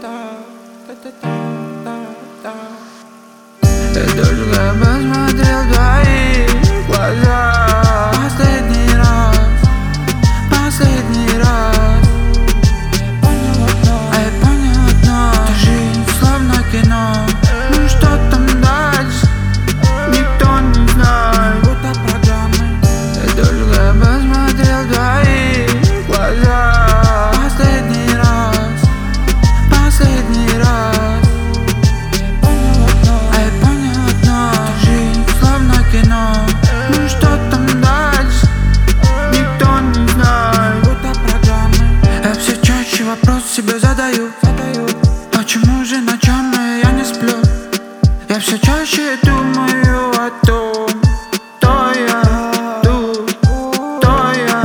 Я только посмотрел в твои глаза последний раз. А я понял одно: эта жизнь словно кино. Ну что там дальше, никто не знает. Будто программы. Я только посмотрел в твои глаза последний раз. А я понял одно: эта жизнь словно кино. Ну что там дальше, никто не знает. Будто программы. Я все чаще вопрос себе задаю: почему же ночами я не сплю? Я все чаще думаю о том, кто я тут, кто я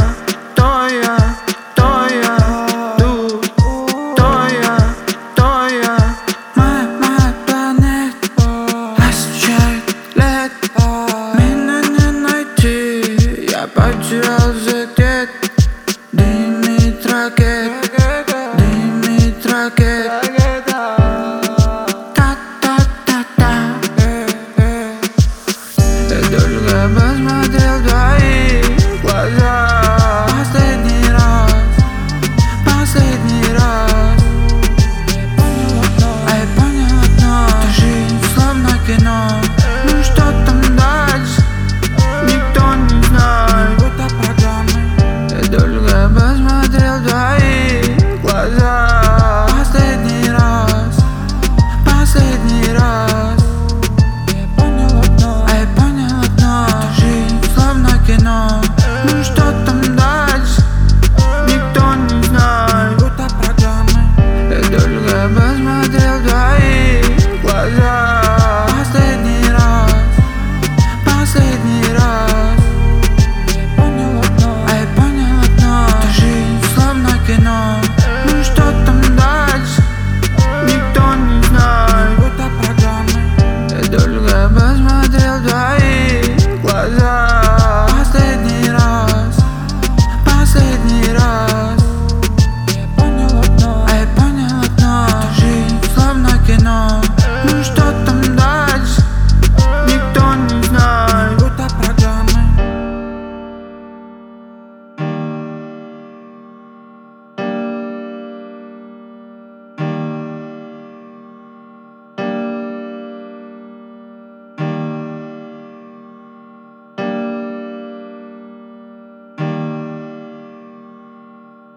тут. Моя планета освещает лет. Меня не найти, я потерялся где-то. Дымит ракет.